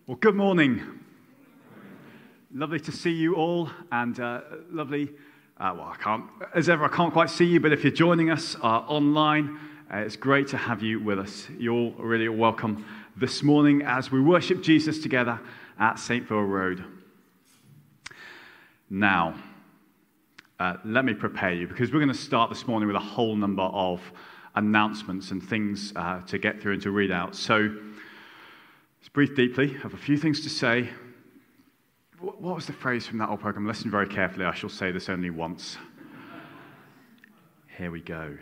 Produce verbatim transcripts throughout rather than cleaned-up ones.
Well, good morning. Lovely to see you all, and uh, lovely, uh, well, I can't, as ever, I can't quite see you, but if you're joining us uh, online, uh, it's great to have you with us. You're all really welcome this morning as we worship Jesus together at Saintville Road. Now, uh, let me prepare you, because we're going to start this morning with a whole number of announcements and things uh, to get through and to read out. So, let's breathe deeply. I have a few things to say. What was the phrase from that old program? Listen very carefully. I shall say this only once. Here we go.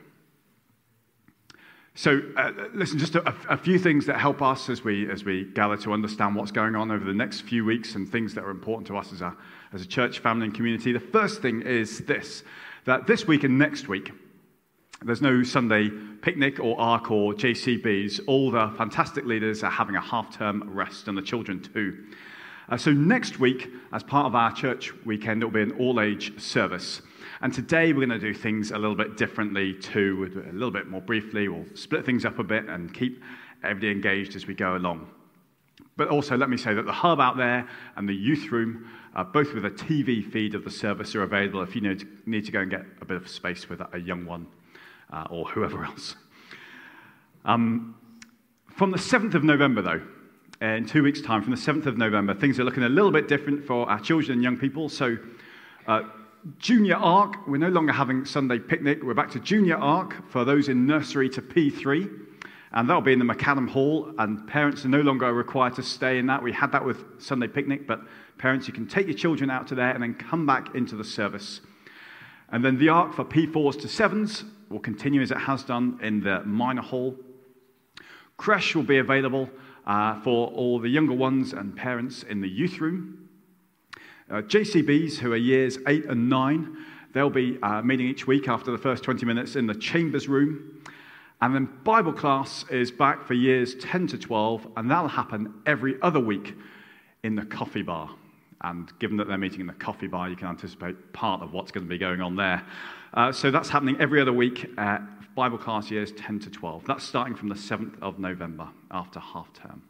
So, uh, listen, just a, a few things that help us as we as we gather to understand what's going on over the next few weeks and things that are important to us as a as a church family and community. The first thing is this: that this week and next week, there's no Sunday picnic or ARC or J C Bs. All the fantastic leaders are having a half-term rest, and the children too. Uh, so next week, as part of our church weekend, it will be an all-age service. And today we're going to do things a little bit differently too. We'll do it a little bit more briefly. We'll split things up a bit and keep everybody engaged as we go along. But also, let me say that the hub out there and the youth room, uh, both with a T V feed of the service, are available if you need to, need to go and get a bit of space with a young one. Uh, or whoever else. Um, from the seventh of November, though, in two weeks' time, from the seventh of November, things are looking a little bit different for our children and young people. So, uh, Junior ARC, we're no longer having Sunday picnic. We're back to Junior ARC for those in nursery to P three. And that'll be in the McAdam Hall, and parents are no longer required to stay in that. We had that with Sunday picnic, but parents, you can take your children out to there and then come back into the service. And then the ARC for P fours to sevens will continue as it has done in the minor hall. Creche will be available uh, for all the younger ones and parents in the youth room. Uh, J C Bs, who are years eight and nine, they'll be uh, meeting each week after the first twenty minutes in the chambers room. And then Bible class is back for years ten to twelve, and that'll happen every other week in the coffee bar. And given that they're meeting in the coffee bar, you can anticipate part of what's going to be going on there. Uh, so that's happening every other week at Bible class years ten to twelve. That's starting from the seventh of November after half term.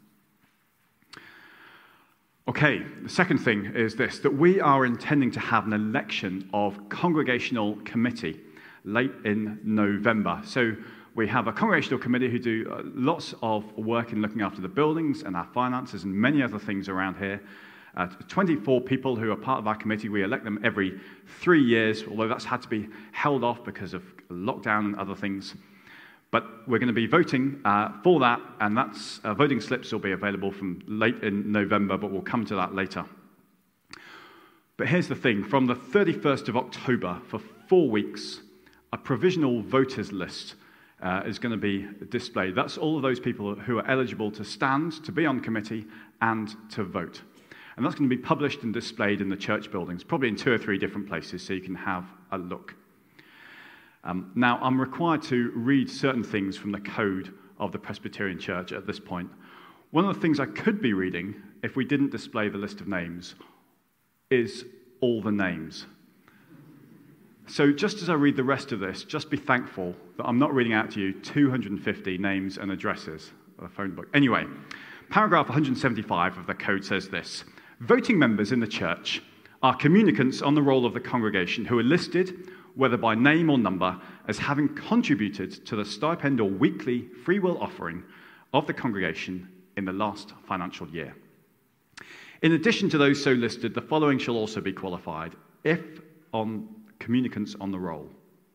Okay, the second thing is this, that we are intending to have an election of congregational committee late in November. So we have a congregational committee who do uh, lots of work in looking after the buildings and our finances and many other things around here. Uh, twenty-four people who are part of our committee. We elect them every three years, although that's had to be held off because of lockdown and other things. But we're going to be voting uh, for that, and that's uh, voting slips will be available from late in November, but we'll come to that later. But here's the thing. From the thirty-first of October, for four weeks, a provisional voters list uh, is going to be displayed. That's all of those people who are eligible to stand, to be on committee, and to vote. And that's going to be published and displayed in the church buildings, probably in two or three different places, so you can have a look. Um, now, I'm required to read certain things from the code of the Presbyterian Church at this point. One of the things I could be reading, if we didn't display the list of names, is all the names. So just as I read the rest of this, just be thankful that I'm not reading out to you two hundred fifty names and addresses of a phone book. Anyway, paragraph one hundred seventy-five of the code says this: voting members in the church are communicants on the roll of the congregation who are listed, whether by name or number, as having contributed to the stipend or weekly free will offering of the congregation in the last financial year. In addition to those so listed, the following shall also be qualified, if on communicants on the roll.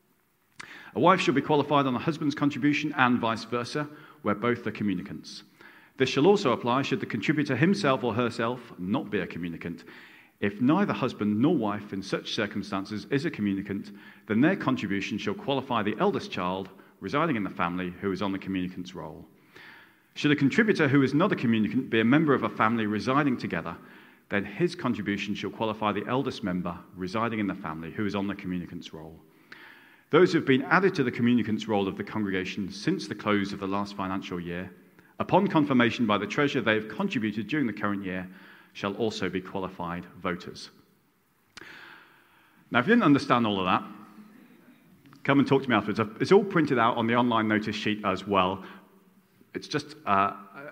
A wife shall be qualified on a husband's contribution and vice versa, where both are communicants. This shall also apply should the contributor himself or herself not be a communicant. If neither husband nor wife in such circumstances is a communicant, then their contribution shall qualify the eldest child residing in the family who is on the communicant's roll. Should a contributor who is not a communicant be a member of a family residing together, then his contribution shall qualify the eldest member residing in the family who is on the communicant's roll. Those who have been added to the communicant's roll of the congregation since the close of the last financial year, upon confirmation by the treasurer they have contributed during the current year, shall also be qualified voters. Now, if you didn't understand all of that, come and talk to me afterwards. It's all printed out on the online notice sheet as well. It's just uh,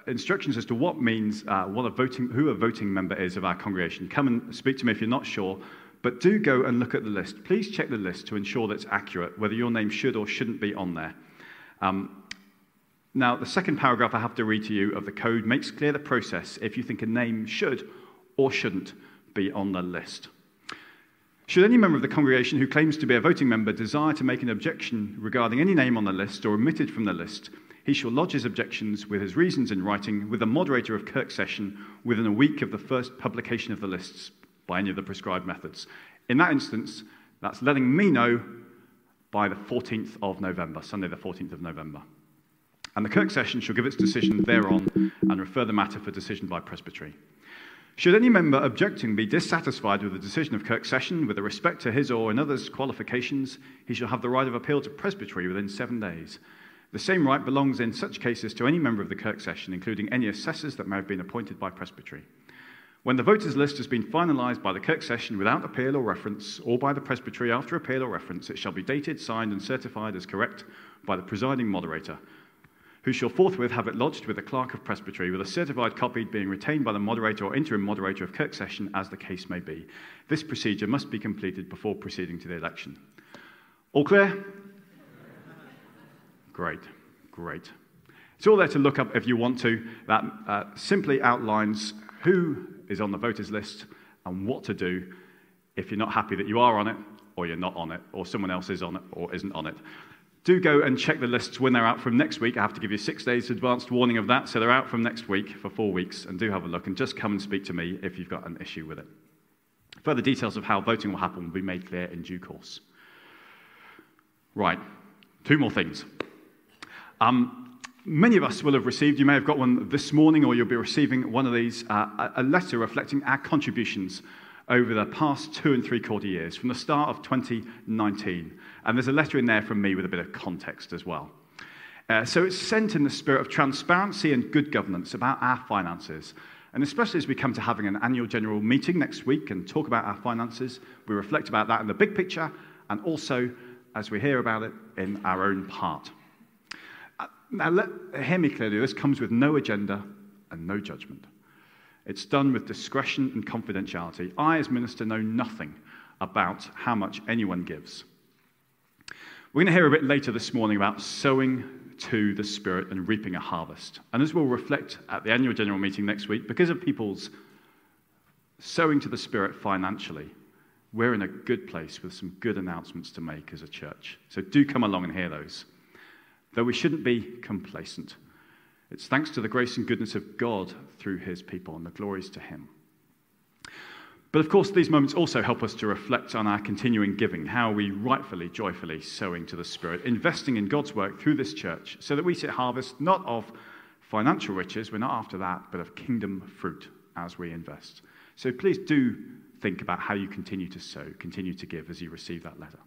instructions as to what means, uh, what a voting, who a voting member is of our congregation. Come and speak to me if you're not sure, but do go and look at the list. Please check the list to ensure that it's accurate, whether your name should or shouldn't be on there. Um, now, the second paragraph I have to read to you of the code makes clear the process if you think a name should or shouldn't be on the list. Should any member of the congregation who claims to be a voting member desire to make an objection regarding any name on the list or omitted from the list, he shall lodge his objections with his reasons in writing with the moderator of Kirk Session within a week of the first publication of the lists by any of the prescribed methods. In that instance, that's letting me know by the fourteenth of November, Sunday the fourteenth of November. And the Kirk Session shall give its decision thereon and refer the matter for decision by presbytery. Should any member objecting be dissatisfied with the decision of Kirk Session with respect to his or another's qualifications, he shall have the right of appeal to presbytery within seven days. The same right belongs in such cases to any member of the Kirk Session, including any assessors that may have been appointed by presbytery. When the voters' list has been finalised by the Kirk Session without appeal or reference, or by the presbytery after appeal or reference, it shall be dated, signed, and certified as correct by the presiding moderator, who shall forthwith have it lodged with the clerk of presbytery, with a certified copy being retained by the moderator or interim moderator of Kirk Session, as the case may be. This procedure must be completed before proceeding to the election. All clear? Great, great. It's all there to look up if you want to. That uh, simply outlines who is on the voters list and what to do if you're not happy that you are on it, or you're not on it, or someone else is on it or isn't on it. Do go and check the lists when they're out from next week. I have to give you six days advanced warning of that, so they're out from next week for four weeks, and do have a look, and just come and speak to me if you've got an issue with it. Further details of how voting will happen will be made clear in due course. Right, two more things. Um, many of us will have received, you may have got one this morning, or you'll be receiving one of these, uh, a letter reflecting our contributions over the past two and three quarter years, from the start of twenty nineteen. And there's a letter in there from me with a bit of context as well. Uh, so it's sent in the spirit of transparency and good governance about our finances. And especially as we come to having an annual general meeting next week and talk about our finances, we reflect about that in the big picture, and also as we hear about it in our own part. Uh, now, let, hear me clearly, this comes with no agenda and no judgment. It's done with discretion and confidentiality. I, as minister, know nothing about how much anyone gives. We're going to hear a bit later this morning about sowing to the Spirit and reaping a harvest. And as we'll reflect at the annual general meeting next week, because of people's sowing to the Spirit financially, we're in a good place with some good announcements to make as a church. So do come along and hear those. Though we shouldn't be complacent. It's thanks to the grace and goodness of God through his people, and the glories to him. But of course, these moments also help us to reflect on our continuing giving, how we rightfully, joyfully sowing to the Spirit, investing in God's work through this church, so that we see harvest not of financial riches, we're not after that, but of kingdom fruit as we invest. So please do think about how you continue to sow, continue to give as you receive that letter.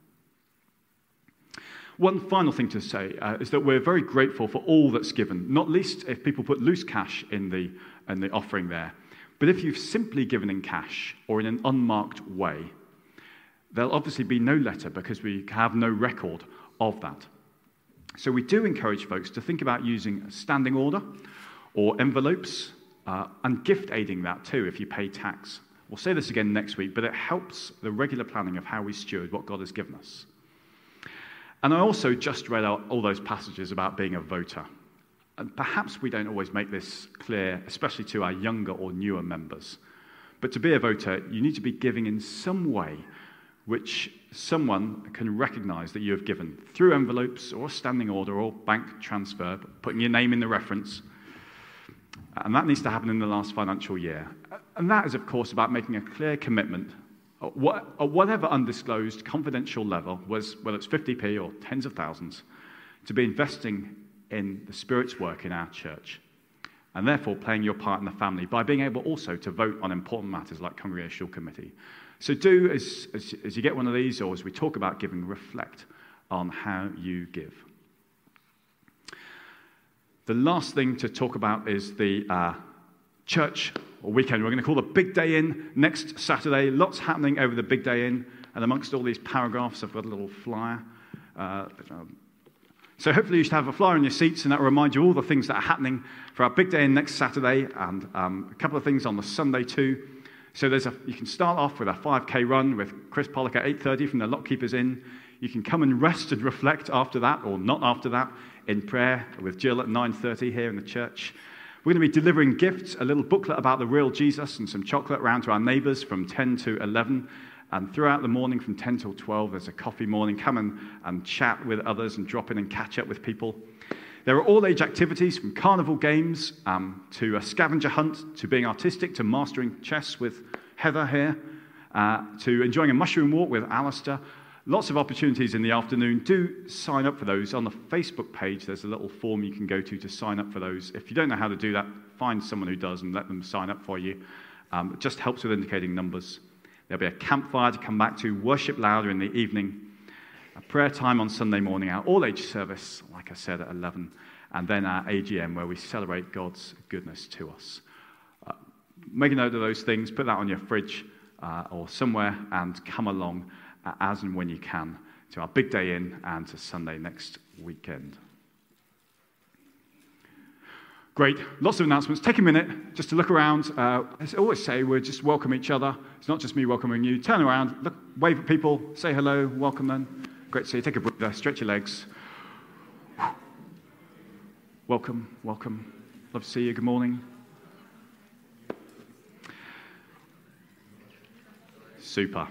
One final thing to say uh, is that we're very grateful for all that's given, not least if people put loose cash in the, in the offering there. But if you've simply given in cash or in an unmarked way, there'll obviously be no letter because we have no record of that. So we do encourage folks to think about using a standing order or envelopes uh, and gift aiding that too if you pay tax. We'll say this again next week, but it helps the regular planning of how we steward what God has given us. And I also just read out all those passages about being a voter. And perhaps we don't always make this clear, especially to our younger or newer members. But to be a voter, you need to be giving in some way which someone can recognize that you have given, through envelopes or a standing order or bank transfer, putting your name in the reference. And that needs to happen in the last financial year. And that is, of course, about making a clear commitment at whatever undisclosed confidential level, was whether it's fifty p or tens of thousands, to be investing in the Spirit's work in our church, and therefore playing your part in the family by being able also to vote on important matters like congregational committee. So do, as, as, as you get one of these, or as we talk about giving, reflect on how you give. The last thing to talk about is the uh, church or weekend. We're going to call the Big Day In next Saturday. Lots happening over the Big Day In, and amongst all these paragraphs, I've got a little flyer. Uh, So hopefully you should have a flyer in your seats, and that will remind you all the things that are happening for our big day in next Saturday, and um, a couple of things on the Sunday too. So there's a, you can start off with a five K run with Chris Pollock at eight thirty from the Lockkeepers Inn. You can come and rest and reflect after that, or not after that, in prayer with Jill at nine thirty here in the church. We're going to be delivering gifts, a little booklet about the real Jesus and some chocolate around to our neighbours from ten to eleven. And throughout the morning from ten till twelve, there's a coffee morning. Come and, and chat with others and drop in and catch up with people. There are all-age activities from carnival games um, to a scavenger hunt, to being artistic, to mastering chess with Heather here, uh, to enjoying a mushroom walk with Alistair. Lots of opportunities in the afternoon. Do sign up for those. On the Facebook page, there's a little form you can go to to sign up for those. If you don't know how to do that, find someone who does and let them sign up for you. Um, it just helps with indicating numbers. There'll be a campfire to come back to, worship louder in the evening, a prayer time on Sunday morning, our all-age service, like I said, at eleven, and then our A G M where we celebrate God's goodness to us. Uh, make a note of those things, put that on your fridge uh, or somewhere, and come along uh, as and when you can to our big day in and to Sunday next weekend. Great. Lots of announcements. Take a minute just to look around. Uh, as I always say, we just welcome each other. It's not just me welcoming you. Turn around, look, wave at people, say hello, welcome them. Great to see you. Take a breather, stretch your legs. Welcome, welcome. Love to see you. Good morning. Super.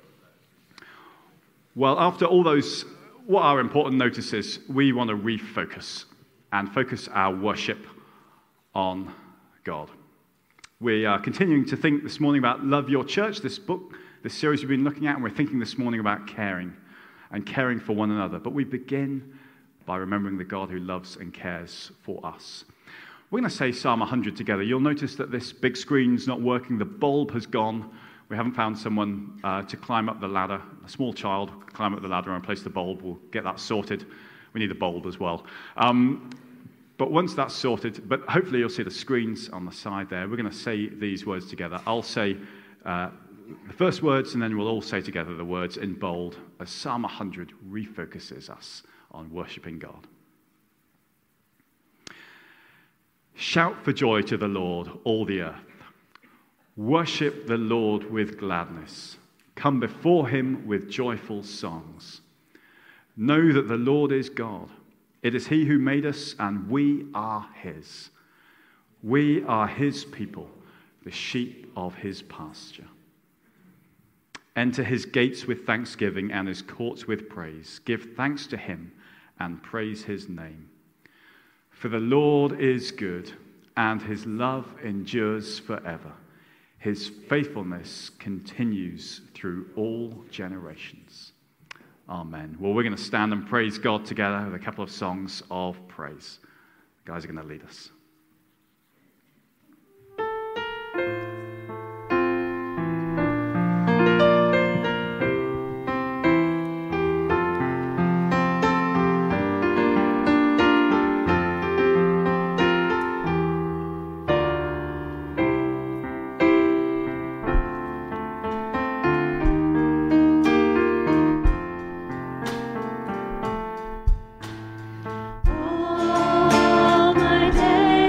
Well, after all those, what are important notices, we want to refocus and focus our worship on God. We are continuing to think this morning about Love Your Church, this book, this series we've been looking at, and we're thinking this morning about caring and caring for one another. But we begin by remembering the God who loves and cares for us. We're going to say Psalm one hundred together. You'll notice that this big screen's not working. The bulb has gone. We haven't found someone uh, to climb up the ladder. A small child could climb up the ladder and replace the bulb. We'll get that sorted. We need a bulb as well. Um, But once that's sorted, but hopefully you'll see the screens on the side there. We're going to say these words together. I'll say uh, the first words, and then we'll all say together the words in bold as Psalm one hundred refocuses us on worshipping God. Shout for joy to the Lord, all the earth. Worship the Lord with gladness. Come before him with joyful songs. Know that the Lord is God. It is he who made us, and we are his. We are his people, the sheep of his pasture. Enter his gates with thanksgiving and his courts with praise. Give thanks to him and praise his name. For the Lord is good, and his love endures forever. His faithfulness continues through all generations. Amen. Well, we're going to stand and praise God together with a couple of songs of praise. The guys are going to lead us. All my days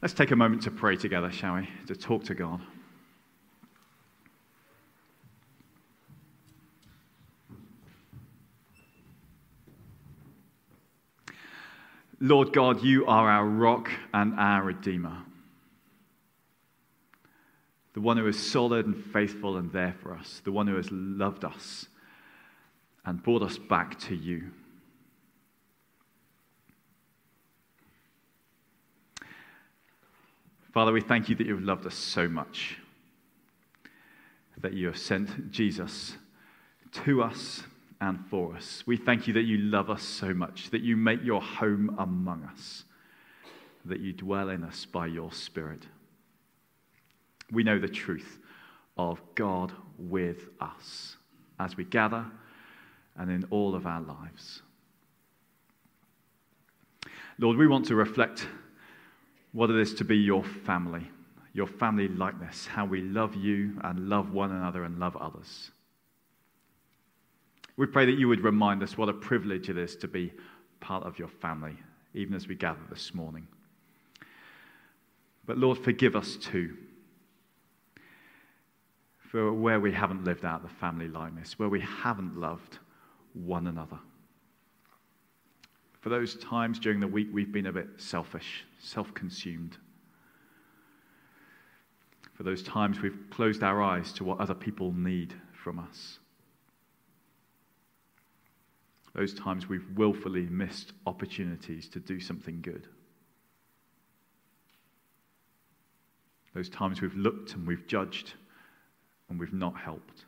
Let's take a moment to pray together, shall we? To talk to God. Lord God, you are our rock and our Redeemer. The one who is solid and faithful and there for us. The one who has loved us and brought us back to you. Father, we thank you that you've loved us so much. That you have sent Jesus to us and for us. We thank you that you love us so much, that you make your home among us, that you dwell in us by your Spirit. We know the truth of God with us as we gather and in all of our lives. Lord, we want to reflect what it is to be your family, your family likeness, how we love you and love one another and love others. We pray that you would remind us what a privilege it is to be part of your family, even as we gather this morning. But Lord, forgive us too for where we haven't lived out the family likeness, where we haven't loved one another. For those times during the week we've been a bit selfish, self-consumed. For those times we've closed our eyes to what other people need from us. Those times we've willfully missed opportunities to do something good. Those times we've looked and we've judged and we've not helped.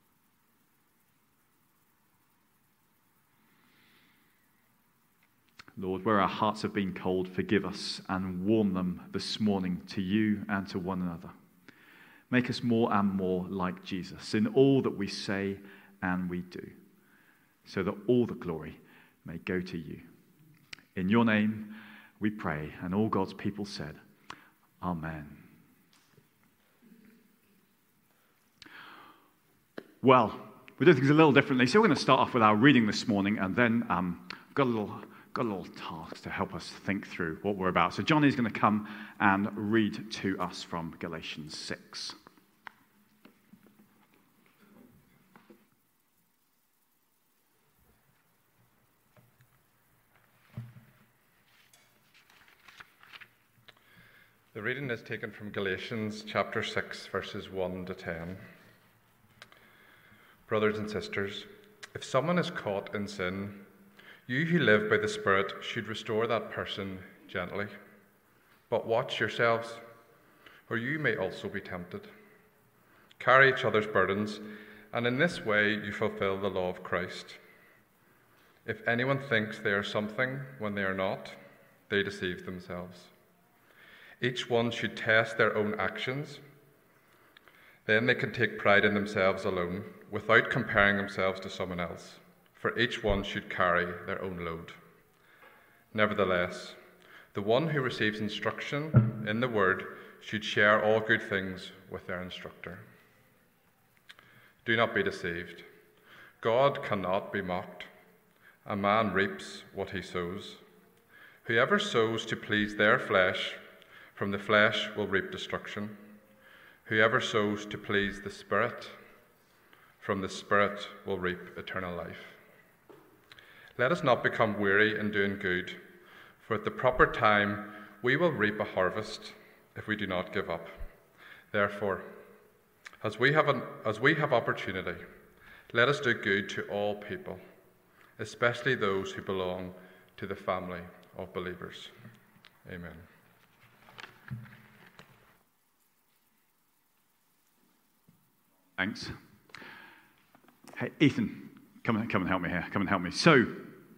Lord, where our hearts have been cold, forgive us and warm them this morning to you and to one another. Make us more and more like Jesus in all that we say and we do, so that all the glory may go to you. In your name we pray, and all God's people said, Amen. Well, we're doing things a little differently, so we're going to start off with our reading this morning, and then um, I've got a little, got a little task to help us think through what we're about. So Johnny's going to come and read to us from Galatians six. The reading is taken from Galatians chapter six, verses one to ten. Brothers and sisters, if someone is caught in sin, you who live by the Spirit should restore that person gently. But watch yourselves, or you may also be tempted. Carry each other's burdens, and in this way you fulfill the law of Christ. If anyone thinks they are something when they are not, they deceive themselves. Each one should test their own actions. Then they can take pride in themselves alone, without comparing themselves to someone else, for each one should carry their own load. Nevertheless, the one who receives instruction in the word should share all good things with their instructor. Do not be deceived. God cannot be mocked. A man reaps what he sows. Whoever sows to please their flesh, from the flesh will reap destruction. Whoever sows to please the Spirit, from the Spirit will reap eternal life. Let us not become weary in doing good, for at the proper time we will reap a harvest if we do not give up. Therefore, as we have an, as we have opportunity, let us do good to all people, especially those who belong to the family of believers. Amen. Thanks. Hey, Ethan, come and, come and help me here. Come and help me. So,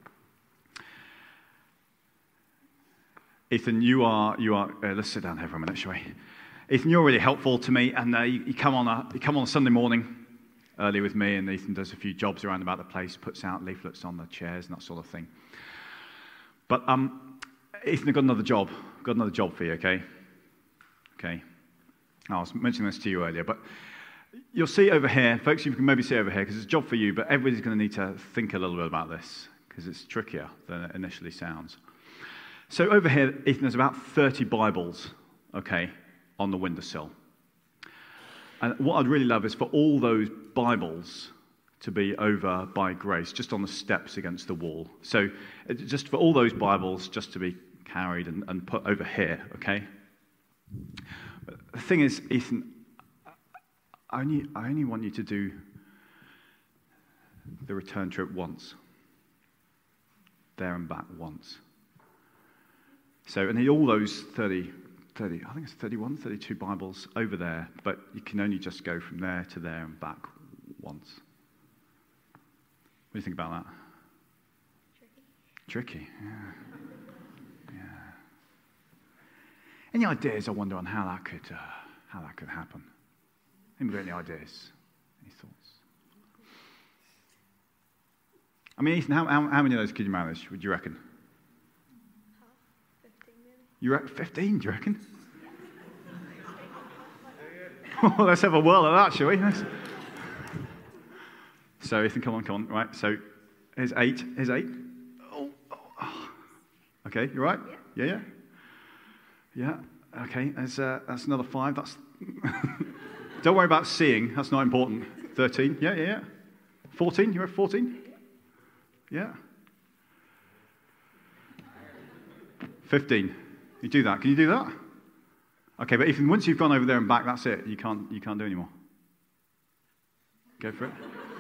Ethan, you are, you are, uh, let's sit down here for a minute, shall we? Ethan, you're really helpful to me, and uh, you, you, come on a, you come on a Sunday morning early with me, and Ethan does a few jobs around about the place, puts out leaflets on the chairs and that sort of thing. But, um, Ethan, I've got another job. I've got another job for you, okay? Okay. I was mentioning this to you earlier, but you'll see over here, folks, you can maybe see over here, because it's a job for you, but everybody's going to need to think a little bit about this, because it's trickier than it initially sounds. So over here, Ethan, there's about thirty Bibles okay, on the windowsill. And what I'd really love is for all those Bibles to be over by Grace, just on the steps against the wall. So just for all those Bibles just to be carried and, and put over here, okay? But the thing is, Ethan, I only, I only want you to do the return trip once. There and back once. So I need all those thirty, thirty, I think it's thirty-one, thirty-two Bibles over there, but you can only just go from there to there and back once. What do you think about that? Tricky. Tricky, yeah. Yeah. Any ideas, I wonder, on how that could, uh, how that could happen? Anybody got any ideas? Any thoughts? I mean, Ethan, how, how, how many of those could you manage, would you reckon? fifteen, maybe. You reckon fifteen, do you reckon? Oh, let's have a whirl at that, shall we? Let's... So, Ethan, come on, come on. Right, so here's eight. Here's eight. Oh, oh, oh. Okay, you right? Yeah, yeah. Yeah, yeah. Okay, there's, uh, that's another five. That's Don't worry about seeing. That's not important. thirteen. Yeah, yeah, yeah. fourteen. You're at fourteen? Yeah. fifteen. You do that. Can you do that? Okay, but Ethan, once you've gone over there and back, that's it. You can't, you can't do any more. Go for it.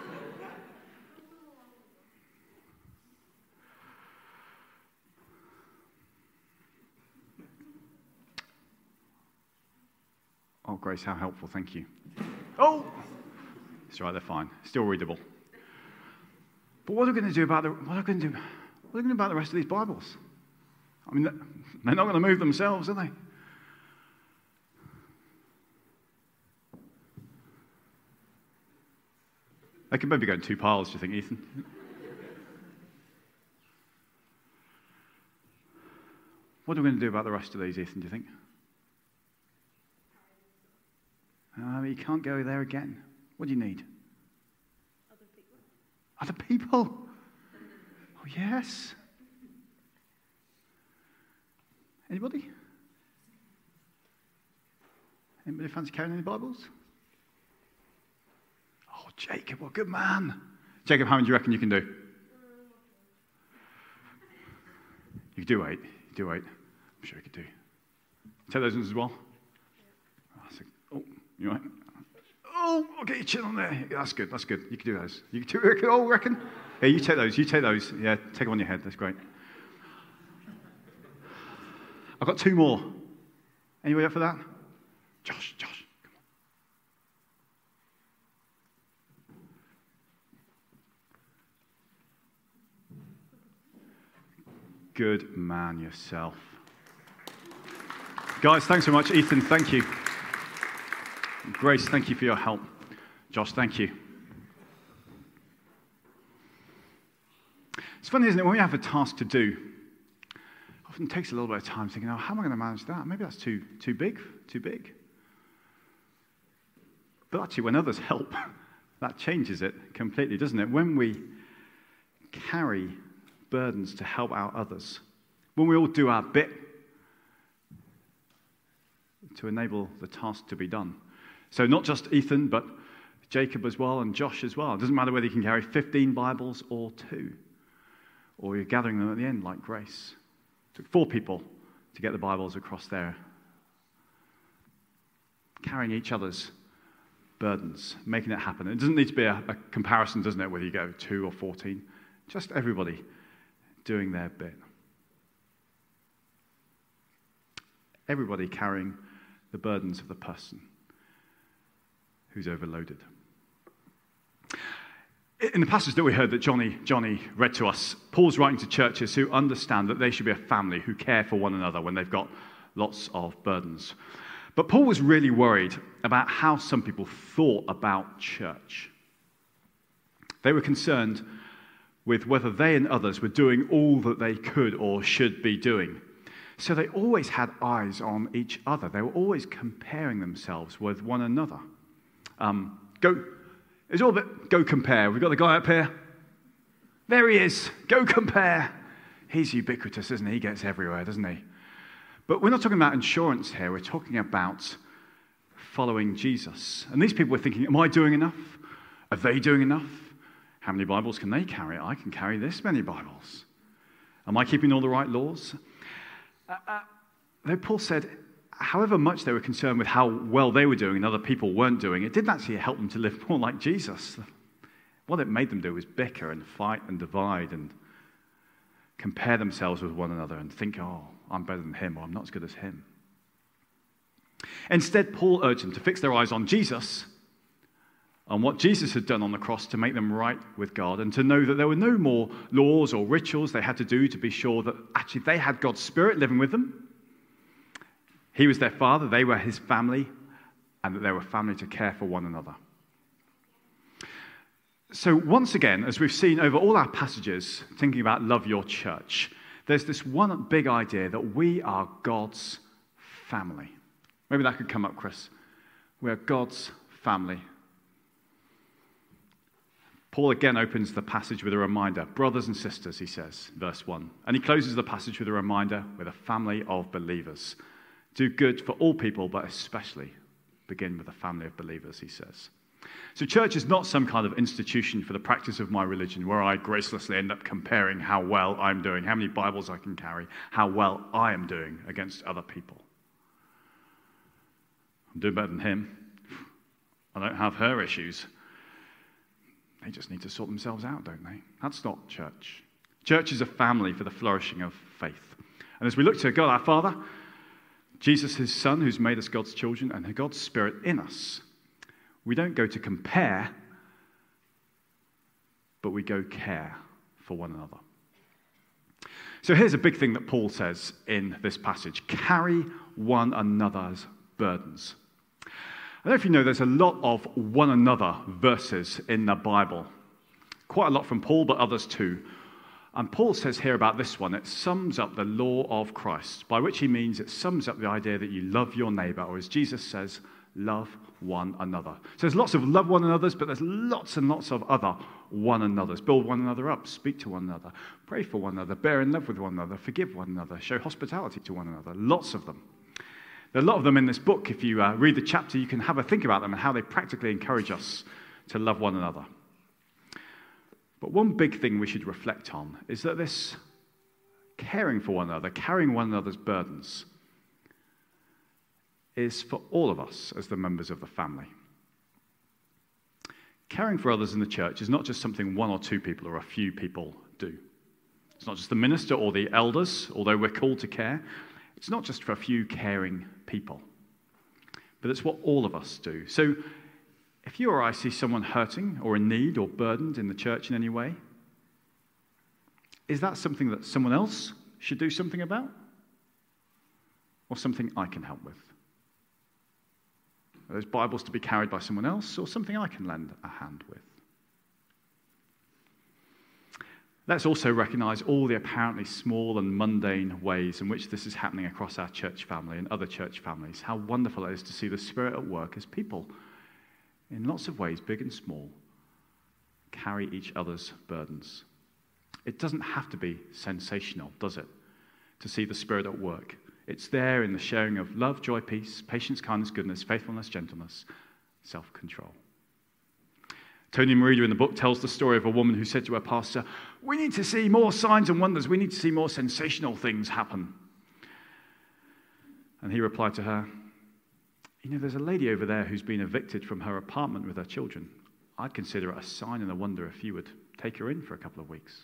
Oh, Grace, how helpful. Thank you. Oh! It's all right, they're fine. Still readable. But what are we going to do about the, what are we going to do, what are we going to do about the rest of these Bibles? I mean, they're not going to move themselves, are they? They could maybe go in two piles, do you think, Ethan? What are we going to do about the rest of these, Ethan, do you think? Uh, you can't go there again. What do you need? Other people. Other people? Oh, yes. Anybody? Anybody fancy carrying any Bibles? Oh, Jacob, what a good man. Jacob, how many do you reckon you can do? You could do eight. You could do eight. I'm sure you could do. Take those ones as well. Oh, you all right? Oh, I'll get your chin on there. That's good, that's good. You can do those. You can do, oh, reckon? Yeah, you take those, you take those. Yeah, take them on your head, that's great. I've got two more. Anybody up for that? Josh, Josh, come on. Good man yourself. Guys, thanks so much. Ethan, thank you. Grace, thank you for your help. Josh, thank you. It's funny, isn't it, when we have a task to do, it often takes a little bit of time thinking, oh, how am I going to manage that? Maybe that's too, too big, too big. But actually, when others help, that changes it completely, doesn't it? When we carry burdens to help out others, when we all do our bit to enable the task to be done. So not just Ethan, but Jacob as well and Josh as well. It doesn't matter whether you can carry fifteen Bibles or two, or you're gathering them at the end like Grace. It took four people to get the Bibles across there. Carrying each other's burdens, making it happen. It doesn't need to be a, a comparison, doesn't it, whether you go two or fourteen. Just everybody doing their bit. Everybody carrying the burdens of the person who's overloaded. In the passage that we heard that Johnny, Johnny read to us, Paul's writing to churches who understand that they should be a family who care for one another when they've got lots of burdens. But Paul was really worried about how some people thought about church. They were concerned with whether they and others were doing all that they could or should be doing. So they always had eyes on each other. They were always comparing themselves with one another. Um, go, it's all a bit go compare. We've got the guy up here. There he is. Go compare. He's ubiquitous, isn't he? He gets everywhere, doesn't he? But we're not talking about insurance here. We're talking about following Jesus. And these people were thinking, am I doing enough? Are they doing enough? How many Bibles can they carry? I can carry this many Bibles. Am I keeping all the right laws? Uh, uh, though Paul said, however much they were concerned with how well they were doing and other people weren't doing, it didn't actually help them to live more like Jesus. What it made them do was bicker and fight and divide and compare themselves with one another and think, oh, I'm better than him, or I'm not as good as him. Instead, Paul urged them to fix their eyes on Jesus, on what Jesus had done on the cross to make them right with God, and to know that there were no more laws or rituals they had to do to be sure that actually they had God's Spirit living with them. He was their father, they were his family, and that they were family to care for one another. So once again, as we've seen over all our passages, thinking about love your church, there's this one big idea that we are God's family. Maybe that could come up, Chris. We are God's family. Paul again opens the passage with a reminder. Brothers and sisters, he says, verse one. And he closes the passage with a reminder with a family of believers. Do good for all people, but especially begin with a family of believers, he says. So church is not some kind of institution for the practice of my religion where I gracelessly end up comparing how well I'm doing, how many Bibles I can carry, how well I am doing against other people. I'm doing better than him. I don't have her issues. They just need to sort themselves out, don't they? That's not church. Church is a family for the flourishing of faith. And as we look to God our Father, Jesus, his Son, who's made us God's children, and God's Spirit in us, we don't go to compare, but we go care for one another. So here's a big thing that Paul says in this passage. Carry one another's burdens. I don't know if you know, there's a lot of one another verses in the Bible. Quite a lot from Paul, but others too. And Paul says here about this one, it sums up the law of Christ, by which he means it sums up the idea that you love your neighbor, or as Jesus says, love one another. So there's lots of love one another's, but there's lots and lots of other one another's. Build one another up, speak to one another, pray for one another, bear in love with one another, forgive one another, show hospitality to one another. Lots of them. There are a lot of them in this book. If you uh, read the chapter, you can have a think about them and how they practically encourage us to love one another. But one big thing we should reflect on is that this caring for one another, carrying one another's burdens, is for all of us as the members of the family. Caring for others in the church is not just something one or two people or a few people do. It's not just the minister or the elders, although we're called to care. It's not just for a few caring people, but it's what all of us do. So if you or I see someone hurting or in need or burdened in the church in any way, is that something that someone else should do something about? Or something I can help with? Are those Bibles to be carried by someone else, or something I can lend a hand with? Let's also recognize all the apparently small and mundane ways in which this is happening across our church family and other church families. How wonderful it is to see the Spirit at work as people, in lots of ways, big and small, carry each other's burdens. It doesn't have to be sensational, does it, to see the Spirit at work? It's there in the sharing of love, joy, peace, patience, kindness, goodness, faithfulness, gentleness, self-control. Tony Merida in the book tells the story of a woman who said to her pastor, "We need to see more signs and wonders. We need to see more sensational things happen." And he replied to her, "You know, there's a lady over there who's been evicted from her apartment with her children. I'd consider it a sign and a wonder if you would take her in for a couple of weeks."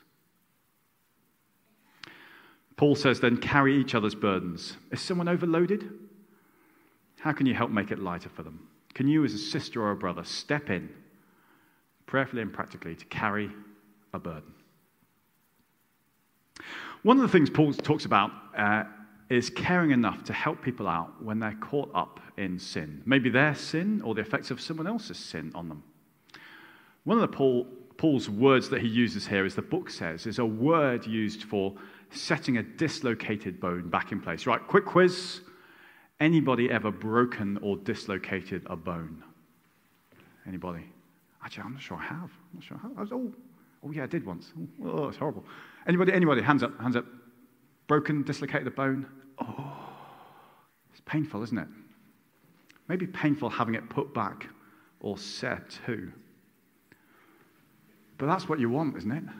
Paul says then, carry each other's burdens. Is someone overloaded? How can you help make it lighter for them? Can you, as a sister or a brother, step in prayerfully and practically to carry a burden? One of the things Paul talks about uh, is caring enough to help people out when they're caught up in sin. Maybe their sin or the effects of someone else's sin on them. One of the Paul, Paul's words that he uses here, as the book says, is a word used for setting a dislocated bone back in place. Right, quick quiz. Anybody ever broken or dislocated a bone? Anybody? Actually, I'm not sure I have. I'm not sure I have. I was, oh, oh, yeah, I did once. Oh, it's horrible. Anybody, anybody, hands up, hands up. Broken, dislocated a bone? Oh, painful, isn't it? Maybe painful having it put back or said too. But that's what you want, isn't it?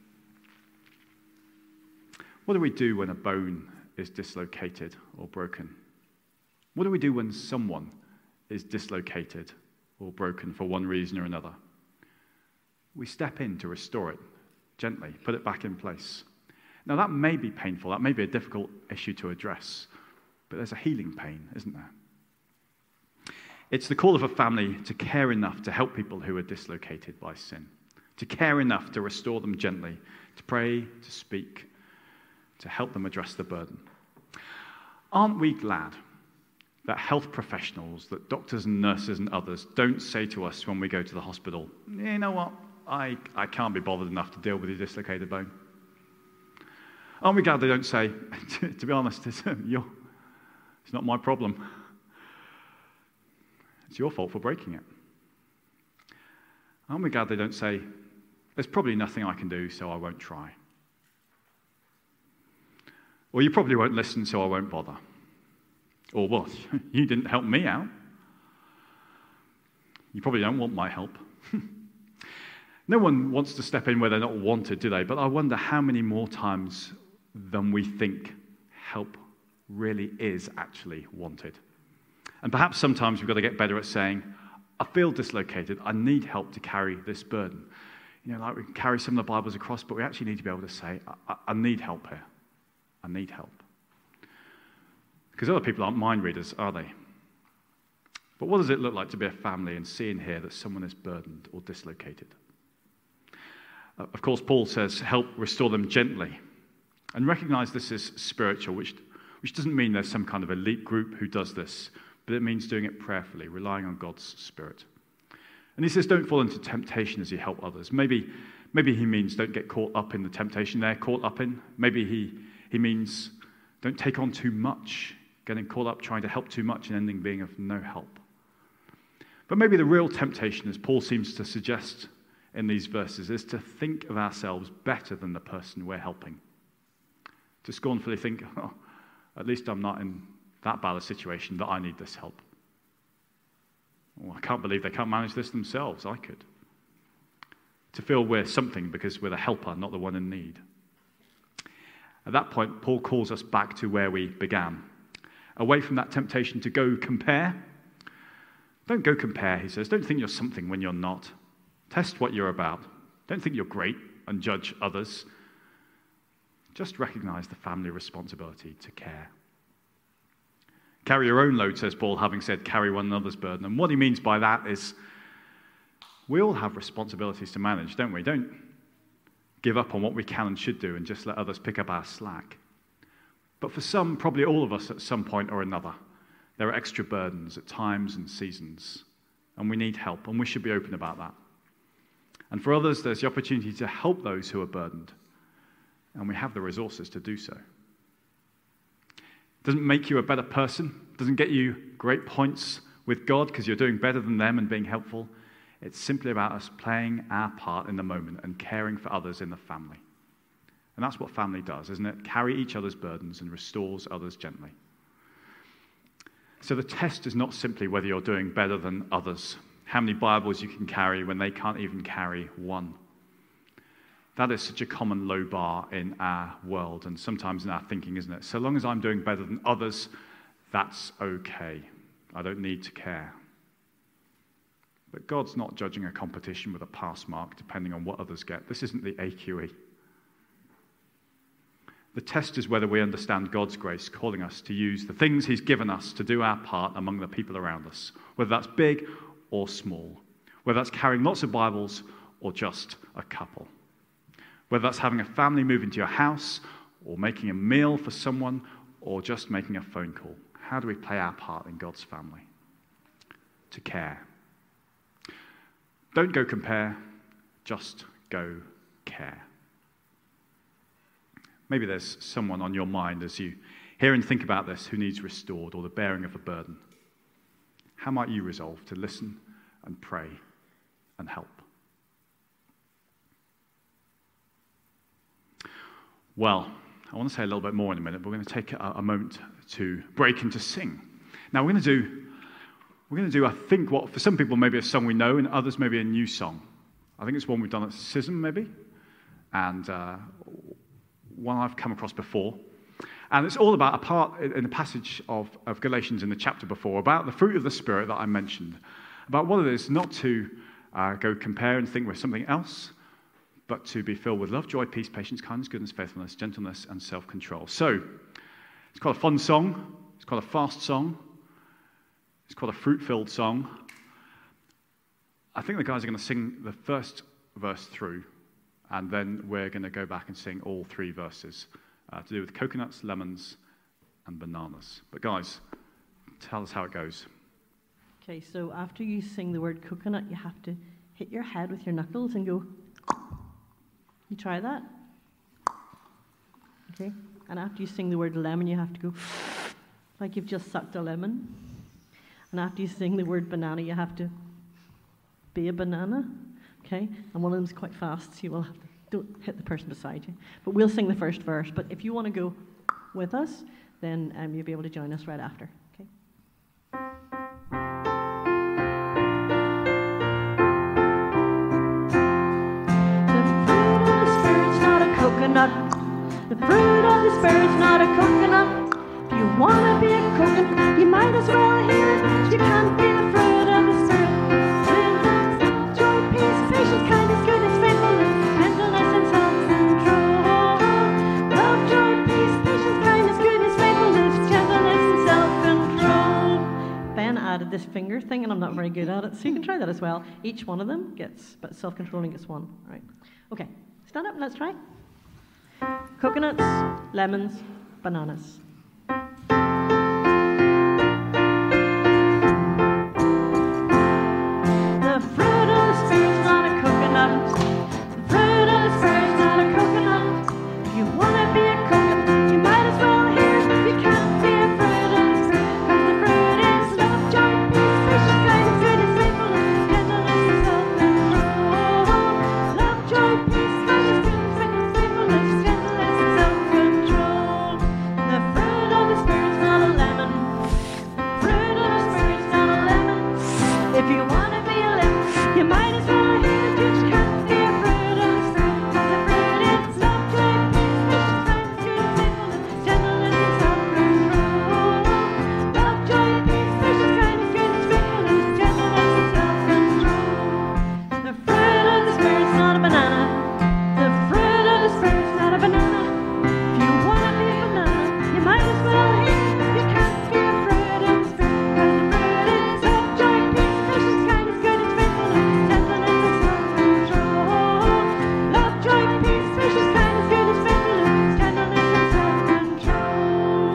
What do we do when a bone is dislocated or broken? What do we do when someone is dislocated or broken for one reason or another? We step in to restore it gently, put it back in place. Now, that may be painful. That may be a difficult issue to address. But there's a healing pain, isn't there? It's the call of a family to care enough to help people who are dislocated by sin, to care enough to restore them gently, to pray, to speak, to help them address the burden. Aren't we glad that health professionals, that doctors and nurses and others don't say to us when we go to the hospital, you know what, I, I can't be bothered enough to deal with your dislocated bone? Aren't we glad they don't say, to, to be honest, it's, you're, it's not my problem. It's your fault for breaking it. Aren't we glad they don't say, there's probably nothing I can do, so I won't try? Or you probably won't listen, so I won't bother. Or what? You didn't help me out. You probably don't want my help. No one wants to step in where they're not wanted, do they? But I wonder how many more times than we think help really is actually wanted. And perhaps sometimes we've got to get better at saying, I feel dislocated. I need help to carry this burden. You know, like we can carry some of the Bibles across, but we actually need to be able to say, I, I need help here. I need help. Because other people aren't mind readers, are they? But what does it look like to be a family and see and hear that someone is burdened or dislocated? Uh, of course, Paul says, help restore them gently. And recognize this is spiritual, which, which doesn't mean there's some kind of elite group who does this, but it means doing it prayerfully, relying on God's Spirit. And he says, don't fall into temptation as you help others. Maybe, maybe he means don't get caught up in the temptation they're caught up in. Maybe he, he means don't take on too much, getting caught up trying to help too much and ending being of no help. But maybe the real temptation, as Paul seems to suggest in these verses, is to think of ourselves better than the person we're helping. To scornfully think, oh, at least I'm not in that bad a situation that I need this help. Oh, I can't believe they can't manage this themselves. I could. To feel we're something because we're the helper, not the one in need. At that point, Paul calls us back to where we began. Away from that temptation to go compare. Don't go compare, he says. Don't think you're something when you're not. Test what you're about. Don't think you're great and judge others. Just recognize the family responsibility to care. Carry your own load, says Paul, having said carry one another's burden. And what he means by that is we all have responsibilities to manage, don't we? Don't give up on what we can and should do and just let others pick up our slack. But for some, probably all of us at some point or another, there are extra burdens at times and seasons, and we need help, and we should be open about that. And for others, there's the opportunity to help those who are burdened, and we have the resources to do so. It doesn't make you a better person, doesn't get you great points with God because you're doing better than them and being helpful. It's simply about us playing our part in the moment and caring for others in the family. And that's what family does, isn't it? Carry each other's burdens and restores others gently. So the test is not simply whether you're doing better than others, how many Bibles you can carry when they can't even carry one. That is such a common low bar in our world and sometimes in our thinking, isn't it? So long as I'm doing better than others, that's okay. I don't need to care. But God's not judging a competition with a pass mark depending on what others get. This isn't the A Q E. The test is whether we understand God's grace calling us to use the things he's given us to do our part among the people around us, whether that's big or small, whether that's carrying lots of Bibles or just a couple, whether that's having a family move into your house or making a meal for someone or just making a phone call. How do we play our part in God's family? To care. Don't go compare, just go care. Maybe there's someone on your mind as you hear and think about this who needs restored or the bearing of a burden. How might you resolve to listen and pray and help? Well, I want to say a little bit more in a minute, but we're going to take a, a moment to break and to sing. Now we're going to do, we're going to do, I think, what for some people maybe a song we know, and others maybe a new song. I think it's one we've done at Schism, maybe, and uh, one I've come across before. And it's all about a part in the passage of, of Galatians in the chapter before, about the fruit of the Spirit that I mentioned, about what it is not to uh, go compare and think we're something else, but to be filled with love, joy, peace, patience, kindness, goodness, faithfulness, gentleness, and self-control. So, it's quite a fun song. It's quite a fast song. It's quite a fruit-filled song. I think the guys are going to sing the first verse through, and then we're going to go back and sing all three verses uh, to do with coconuts, lemons, and bananas. But guys, tell us how it goes. Okay, so after you sing the word coconut, you have to hit your head with your knuckles and go. You try that? Okay. And after you sing the word lemon, you have to go like you've just sucked a lemon. And after you sing the word banana, you have to be a banana. Okay? And one of them's quite fast, so you will have to, don't hit the person beside you. But we'll sing the first verse. But if you want to go with us, then um, you'll be able to join us right after. Okay? The fruit of the Spirit's not a coconut. If you want to be a coconut, you might as well hear it. You can't be the fruit of the Spirit. Love, joy, peace, patience, kindness, goodness, faithfulness, gentleness, and self-control. Love, joy, peace, patience, kindness, goodness, faithfulness, gentleness, and self-control. Ben added this finger thing, and I'm not very good at it, so you can try that as well. Each one of them gets, but self-controlling gets one. All right. Okay. Stand up and let's try. Coconuts, lemons, bananas. The fruit of the Spirit's not a coconut. The fruit of the Spirit's not a coconut. If you want to be a coconut, you might as well hear it. You can't be a fruit of the Spirit, because the fruit is love, joy, peace, patience, kindness, goodness, faithfulness, gentleness, and self-control. Love, joy, peace, kindness, goodness, faithfulness, faithfulness, gentleness, and self-control. The fruit of the Spirit's not a lemon. The fruit of the Spirit's not a lemon. If you want to be a lemon, you might as well hear it. You just can't be a fruit of the Spirit, because the fruit is love, joy, peace, patience, kindness, goodness, faithfulness, gentleness, and self-control. Love, joy, peace, patience, kindness, goodness, faithfulness, gentleness, and self-control. The fruit of the Spirit's not a banana. The fruit of the Spirit's not a banana. If you want to be a banana, you might as well hear it. You can't be a fruit of the Spirit, because the fruit is love, joy, peace, patience, kindness, goodness, faithfulness, gentleness, and self-control. Love, joy, peace, patience, kindness, goodness, faithfulness, gentleness, and self-control.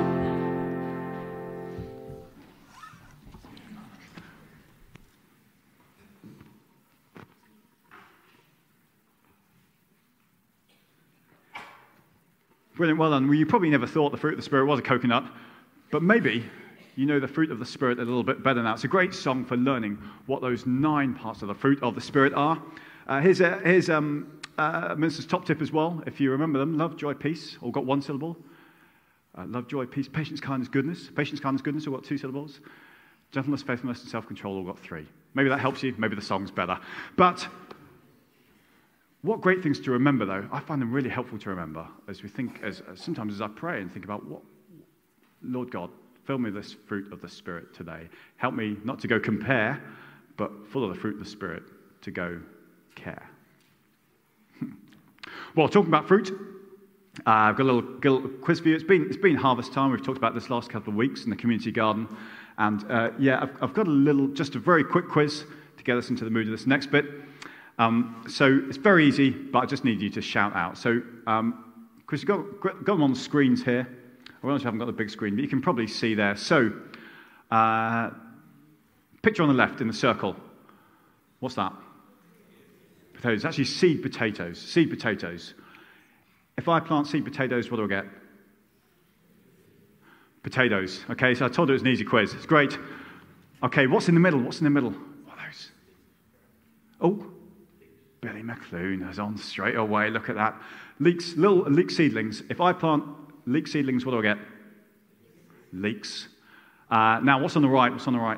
Brilliant, well done. Well, you probably never thought the fruit of the Spirit was a coconut, but maybe you know the fruit of the Spirit a little bit better now. It's a great song for learning what those nine parts of the fruit of the Spirit are. Uh, here's a, here's um, uh, Minister's top tip as well, if you remember them. Love, joy, peace, all got one syllable. Uh, love, joy, peace, patience, kindness, goodness. Patience, kindness, goodness, all got two syllables. Gentleness, faithfulness, and self-control, all got three. Maybe that helps you, maybe the song's better. But what great things to remember, though. I find them really helpful to remember as we think, as, as sometimes as I pray and think about, what, Lord God, fill me with this fruit of the Spirit today. Help me not to go compare, but full of the fruit of the Spirit to go care. Well, talking about fruit, uh, I've got a little, little quiz for you. It's been, it's been harvest time. We've talked about this last couple of weeks in the community garden. And uh, yeah, I've, I've got a little, just a very quick quiz to get us into the mood of this next bit. Um, so it's very easy, but I just need you to shout out. So, um, Chris, you've got, got them on the screens here. I realize you haven't got the big screen, but you can probably see there. So, uh, picture on the left in the circle. What's that? Potatoes. Actually, seed potatoes. Seed potatoes. If I plant seed potatoes, what do I get? Potatoes. Okay, so I told you it was an easy quiz. It's great. Okay, what's in the middle? What's in the middle? What are those? Oh, Billy McClune is on straight away. Look at that. Leeks, little leek seedlings. If I plant leek seedlings, what do I get? Leeks. Uh, now, what's on the right? What's on the right?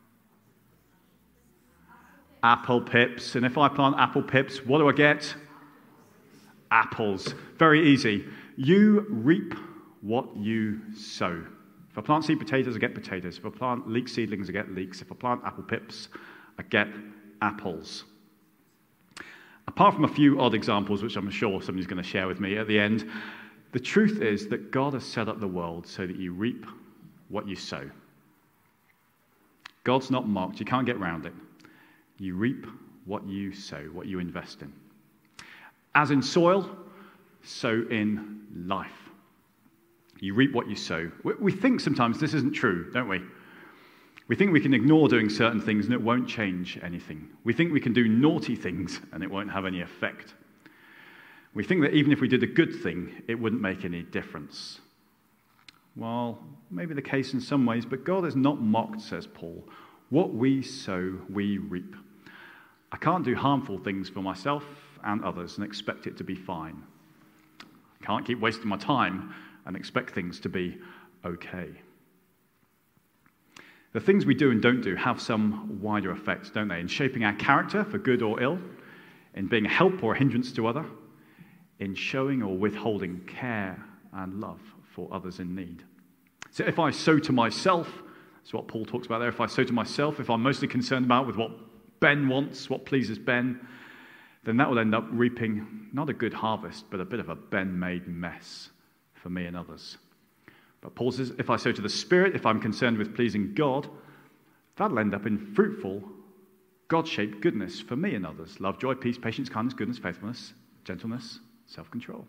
Apple pips. And if I plant apple pips, what do I get? Apples. Very easy. You reap what you sow. If I plant seed potatoes, I get potatoes. If I plant leek seedlings, I get leeks. If I plant apple pips, I get apples. Apart from a few odd examples, which I'm sure somebody's going to share with me at the end, the truth is that God has set up the world so that you reap what you sow. God's not mocked. You can't get around it. You reap what you sow, what you invest in. As in soil, so in life. You reap what you sow. We think sometimes this isn't true, don't we? We think we can ignore doing certain things and it won't change anything. We think we can do naughty things and it won't have any effect. We think that even if we did a good thing, it wouldn't make any difference. Well, maybe the case in some ways, but God is not mocked, says Paul. What we sow, we reap. I can't do harmful things for myself and others and expect it to be fine. I can't keep wasting my time and expect things to be okay. The things we do and don't do have some wider effects, don't they? In shaping our character for good or ill, in being a help or a hindrance to other, in showing or withholding care and love for others in need. So if I sow to myself, that's what Paul talks about there, if I sow to myself, if I'm mostly concerned about with what Ben wants, what pleases Ben, then that will end up reaping not a good harvest, but a bit of a Ben-made mess for me and others. But Paul says, if I sow to the Spirit, if I'm concerned with pleasing God, that'll end up in fruitful, God-shaped goodness for me and others. Love, joy, peace, patience, kindness, goodness, faithfulness, gentleness, self-control.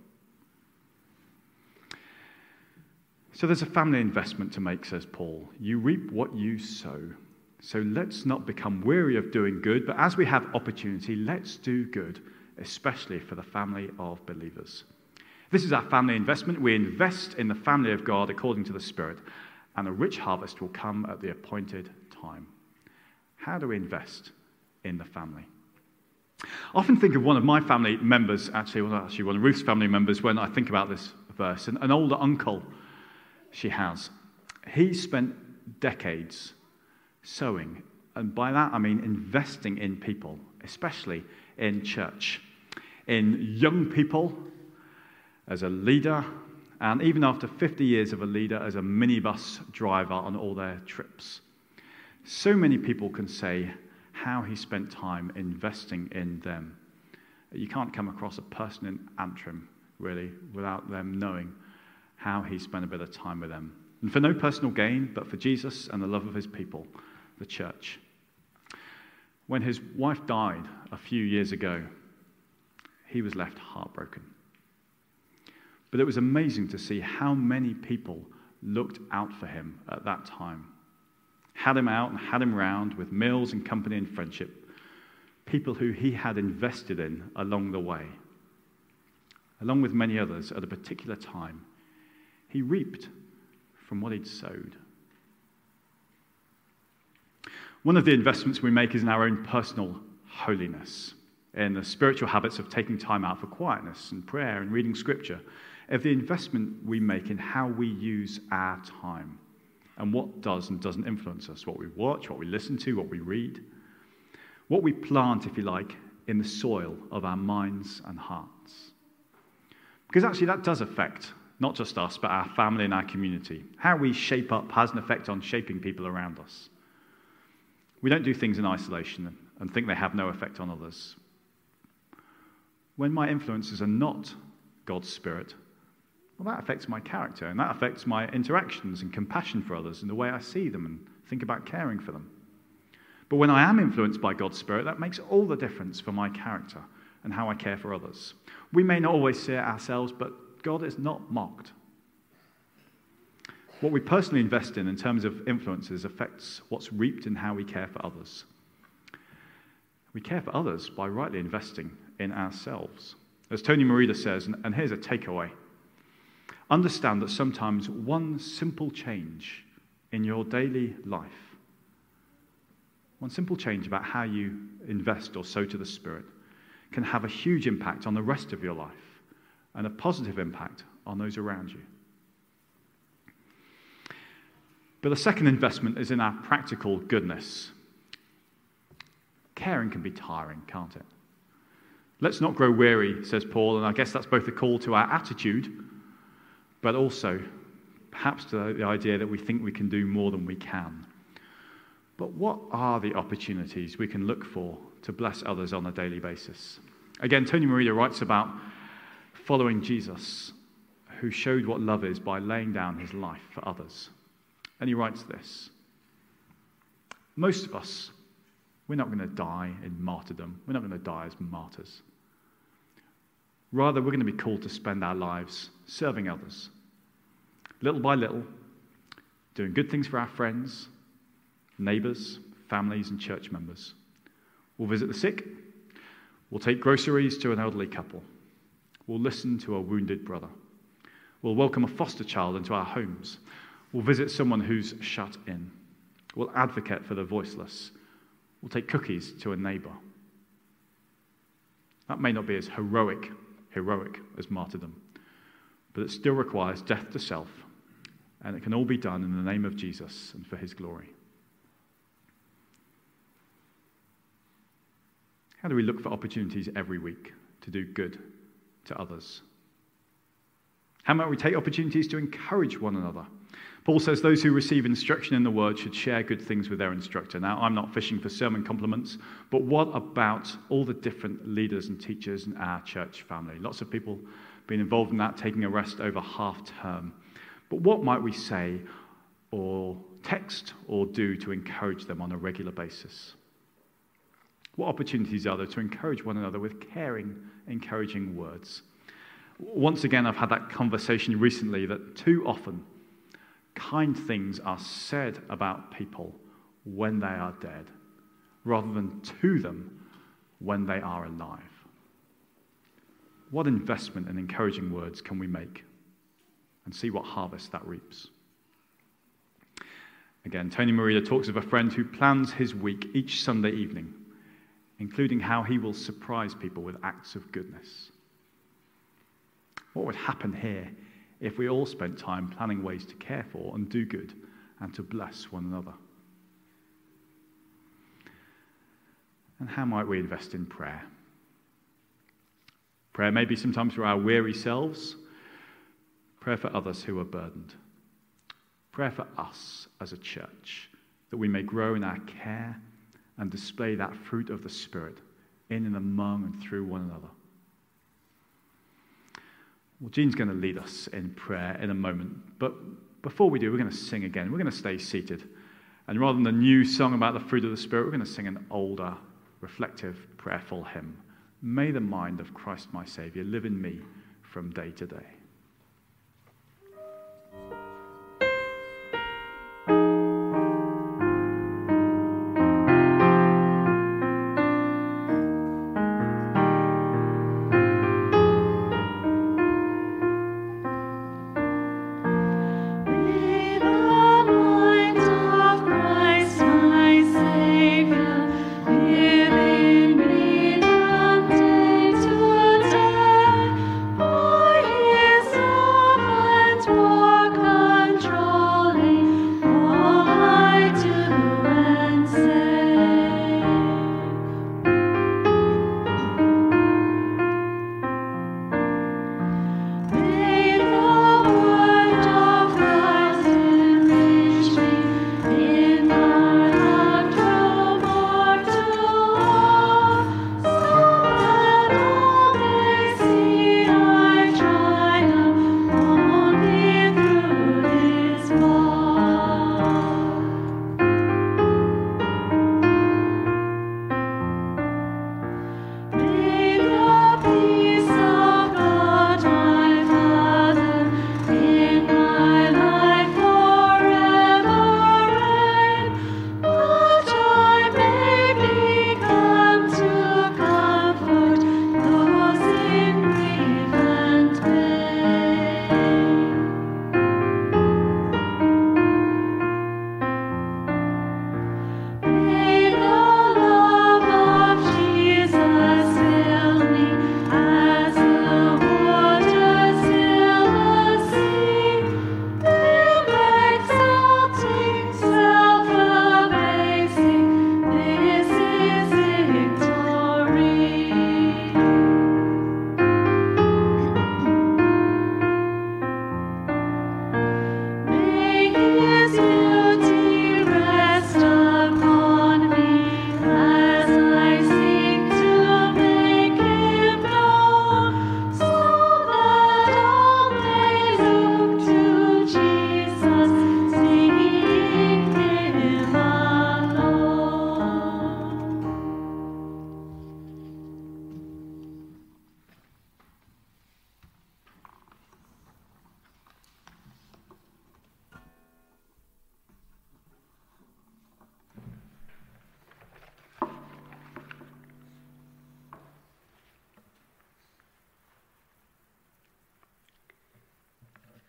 So there's a family investment to make, says Paul. You reap what you sow. So let's not become weary of doing good, but as we have opportunity, let's do good, especially for the family of believers. This is our family investment. We invest in the family of God according to the Spirit, and a rich harvest will come at the appointed time. How do we invest in the family? I often think of one of my family members, actually, well, actually one of Ruth's family members, when I think about this verse, an, an older uncle she has. He spent decades sowing, and by that I mean investing in people, especially in church, in young people, as a leader, and even after fifty years of a leader, as a minibus driver on all their trips. So many people can say how he spent time investing in them. You can't come across a person in Antrim, really, without them knowing how he spent a bit of time with them. And for no personal gain, but for Jesus and the love of his people, the church. When his wife died a few years ago, he was left heartbroken. But it was amazing to see how many people looked out for him at that time. Had him out and had him round with meals and company and friendship. People who he had invested in along the way. Along with many others at a particular time, he reaped from what he'd sowed. One of the investments we make is in our own personal holiness, in the spiritual habits of taking time out for quietness and prayer and reading scripture, of the investment we make in how we use our time and what does and doesn't influence us, what we watch, what we listen to, what we read, what we plant, if you like, in the soil of our minds and hearts. Because actually that does affect not just us, but our family and our community. How we shape up has an effect on shaping people around us. We don't do things in isolation and think they have no effect on others. When my influences are not God's Spirit, well, that affects my character, and that affects my interactions and compassion for others and the way I see them and think about caring for them. But when I am influenced by God's Spirit, that makes all the difference for my character and how I care for others. We may not always see it ourselves, but God is not mocked. What we personally invest in in terms of influences affects what's reaped in how we care for others. We care for others by rightly investing in ourselves. As Tony Merida says, and here's a takeaway, understand that sometimes one simple change in your daily life, one simple change about how you invest or sow to the Spirit, can have a huge impact on the rest of your life and a positive impact on those around you. But the second investment is in our practical goodness. Caring can be tiring, can't it? Let's not grow weary, says Paul, and I guess that's both a call to our attitude, but also perhaps to the idea that we think we can do more than we can. But what are the opportunities we can look for to bless others on a daily basis? Again, Tony Merida writes about following Jesus, who showed what love is by laying down his life for others. And he writes this: most of us, we're not going to die in martyrdom. We're not going to die as martyrs. Rather, we're going to be called to spend our lives serving others, little by little, doing good things for our friends, neighbors, families, and church members. We'll visit the sick. We'll take groceries to an elderly couple. We'll listen to a wounded brother. We'll welcome a foster child into our homes. We'll visit someone who's shut in. We'll advocate for the voiceless. We'll take cookies to a neighbor. That may not be as heroic, heroic as martyrdom, but it still requires death to self, and it can all be done in the name of Jesus and for his glory. How do we look for opportunities every week to do good to others? How might we take opportunities to encourage one another? Paul says those who receive instruction in the word should share good things with their instructor. Now, I'm not fishing for sermon compliments, but what about all the different leaders and teachers in our church family? Lots of people been involved in that, taking a rest over half term. But what might we say or text or do to encourage them on a regular basis? What opportunities are there to encourage one another with caring, encouraging words? Once again, I've had that conversation recently that too often kind things are said about people when they are dead, rather than to them when they are alive. What investment in encouraging words can we make and see what harvest that reaps? Again, Tony Merida talks of a friend who plans his week each Sunday evening, including how he will surprise people with acts of goodness. What would happen here if we all spent time planning ways to care for and do good and to bless one another? And how might we invest in prayer? Prayer may be sometimes for our weary selves, prayer for others who are burdened, prayer for us as a church, that we may grow in our care and display that fruit of the Spirit in and among and through one another. Well, Jean's going to lead us in prayer in a moment, but before we do, we're going to sing again. We're going to stay seated. And rather than a new song about the fruit of the Spirit, we're going to sing an older, reflective, prayerful hymn. May the mind of Christ my Saviour live in me from day to day. Here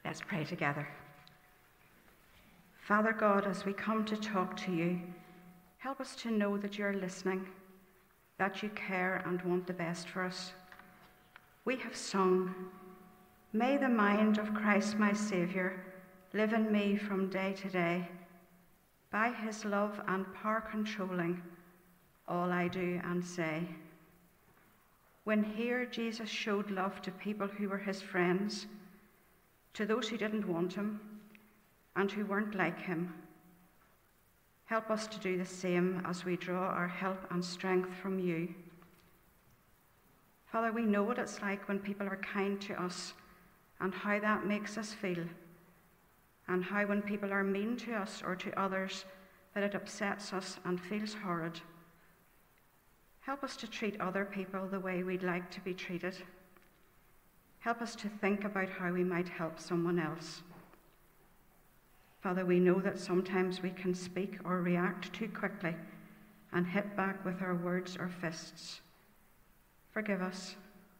Let's pray together. Father God, as we come to talk to you, help us to know that you're listening, that you care and want the best for us. We have sung, "May the mind of Christ my Saviour live in me from day to day, by his love and power controlling all I do and say." When here Jesus showed love to people who were his friends, to those who didn't want him and who weren't like him, help us to do the same as we draw our help and strength from you. Father, we know what it's like when people are kind to us and how that makes us feel, and how when people are mean to us or to others, that it upsets us and feels horrid. Help us to treat other people the way we'd like to be treated. Help us to think about how we might help someone else. Father, we know that sometimes we can speak or react too quickly and hit back with our words or fists. Forgive us.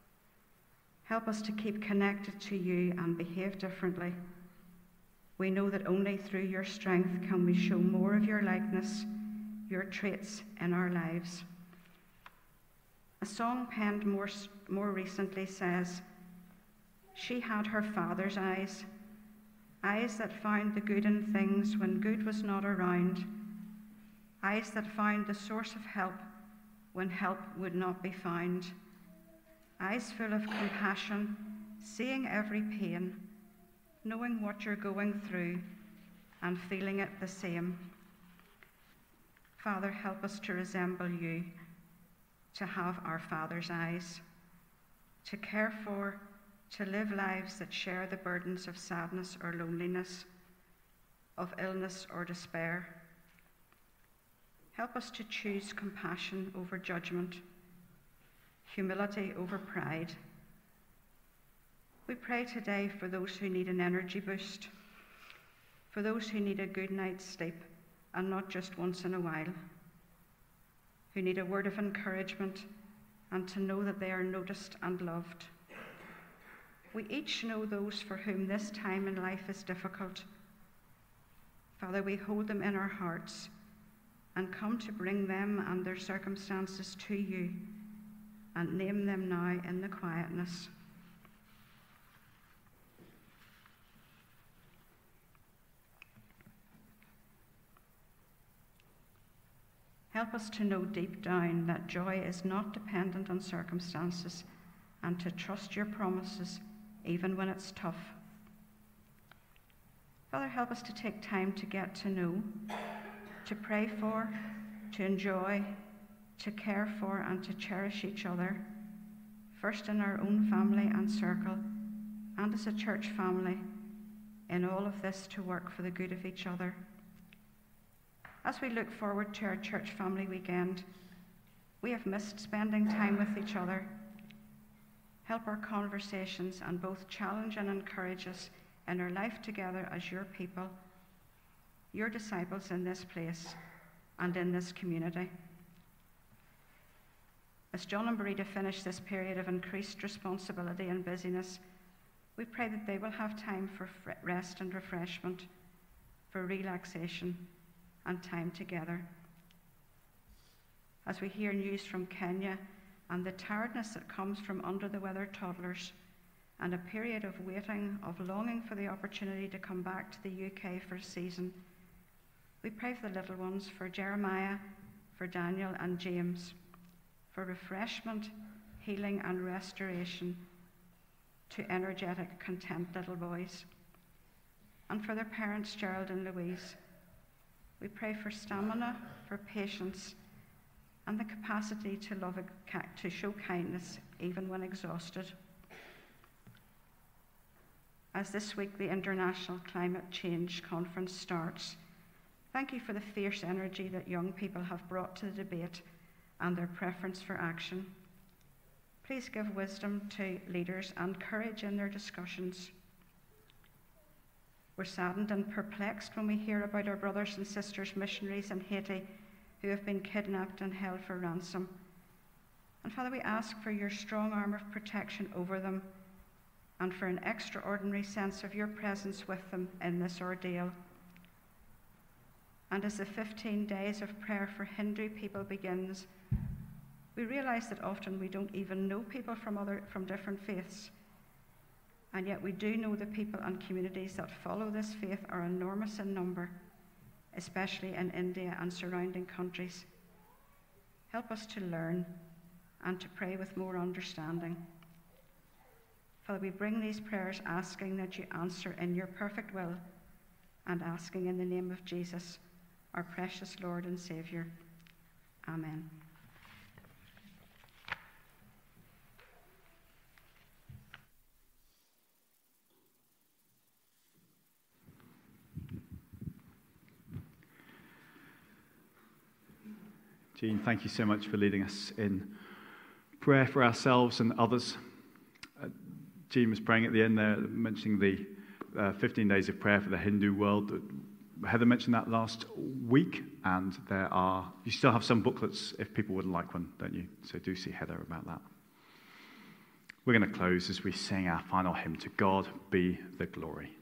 Help us to keep connected to you and behave differently. We know that only through your strength can we show more of your likeness, your traits in our lives. A song penned more, more recently says, "She had her father's eyes, eyes that found the good in things when good was not around, eyes that found the source of help when help would not be found, eyes full of compassion, seeing every pain, knowing what you're going through and feeling it the same." Father, help us to resemble you, to have our Father's eyes, to care for, to live lives that share the burdens of sadness or loneliness, of illness or despair. Help us to choose compassion over judgment, humility over pride. We pray today for those who need an energy boost, for those who need a good night's sleep and not just once in a while, who need a word of encouragement and to know that they are noticed and loved. We each know those for whom this time in life is difficult. Father, we hold them in our hearts and come to bring them and their circumstances to you and name them now in the quietness. Help us to know deep down that joy is not dependent on circumstances and to trust your promises even when it's tough. Father, help us to take time to get to know, to pray for, to enjoy, to care for, and to cherish each other, first in our own family and circle, and as a church family, in all of this to work for the good of each other. As we look forward to our church family weekend, we have missed spending time with each other. Help our conversations and both challenge and encourage us in our life together as your people, your disciples in this place and in this community. As John and Berita finish this period of increased responsibility and busyness, we pray that they will have time for rest and refreshment, for relaxation and time together. As we hear news from Kenya and the tiredness that comes from under-the-weather toddlers and a period of waiting, of longing for the opportunity to come back to the U K for a season, we pray for the little ones, for Jeremiah, for Daniel and James, for refreshment, healing and restoration to energetic, content little boys, and for their parents, Gerald and Louise. We pray for stamina, for patience, and the capacity to love, to show kindness even when exhausted. As this week the International Climate Change Conference starts, thank you for the fierce energy that young people have brought to the debate and their preference for action. Please give wisdom to leaders and courage in their discussions. We're saddened and perplexed when we hear about our brothers and sisters missionaries in Haiti who have been kidnapped and held for ransom. And Father, we ask for your strong arm of protection over them and for an extraordinary sense of your presence with them in this ordeal. And as the fifteen days of prayer for Hindu people begins, we realize that often we don't even know people from other from different faiths, and yet we do know the people and communities that follow this faith are enormous in number, especially in India and surrounding countries. Help us to learn and to pray with more understanding. Father, we bring these prayers asking that you answer in your perfect will, and asking in the name of Jesus, our precious Lord and Saviour. Amen. Jean, thank you so much for leading us in prayer for ourselves and others. Uh, Jean was praying at the end there, mentioning the uh, fifteen days of prayer for the Hindu world. Heather mentioned that last week, and there are, you still have some booklets if people would like one, don't you? So do see Heather about that. We're going to close as we sing our final hymn, To God Be the Glory.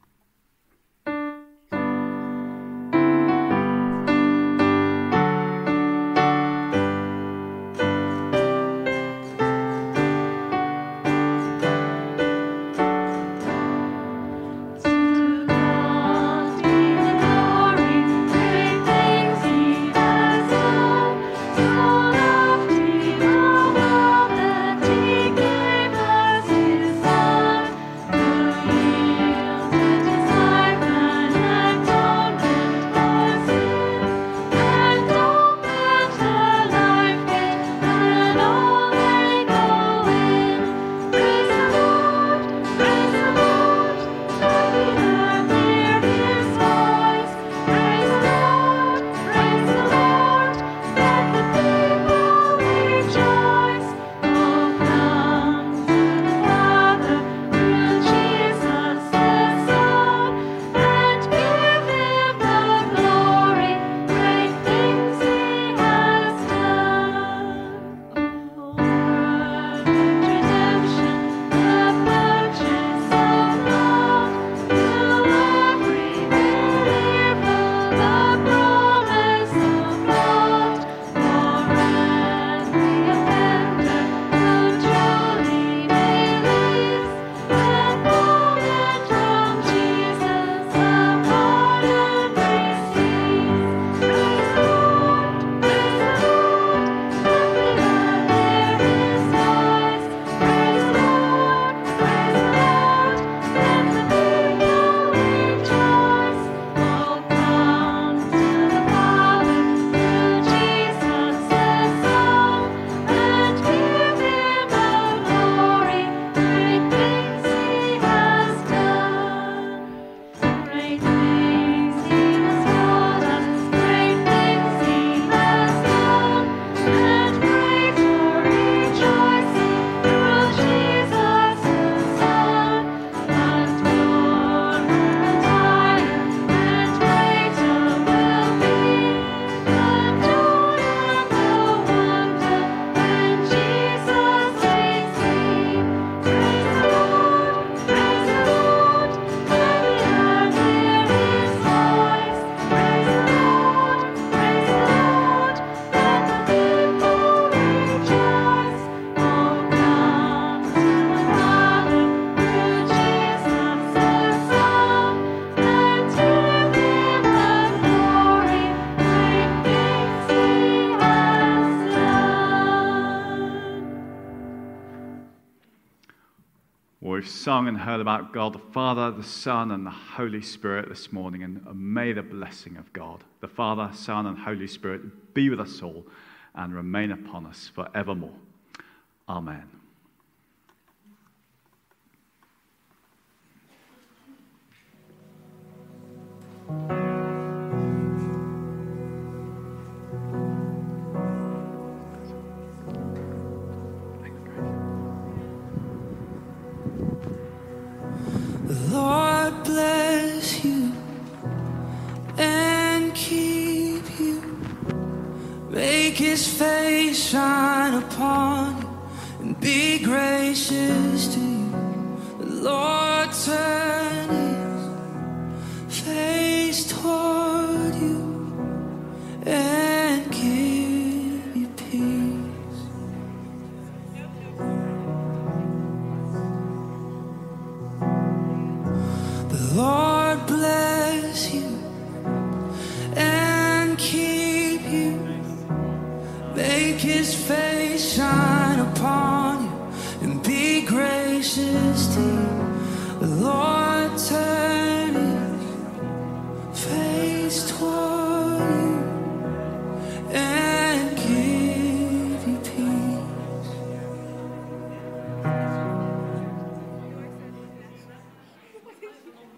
We've sung and heard about God the Father, the Son, and the Holy Spirit this morning, and may the blessing of God, the Father, Son, and Holy Spirit be with us all and remain upon us forevermore. Amen. Lord bless you and keep you. Make his face shine upon you and be gracious to you. Lord, turn his face toward you and give you peace. The Lord bless you and keep you. Make his face shine upon you and be gracious to you.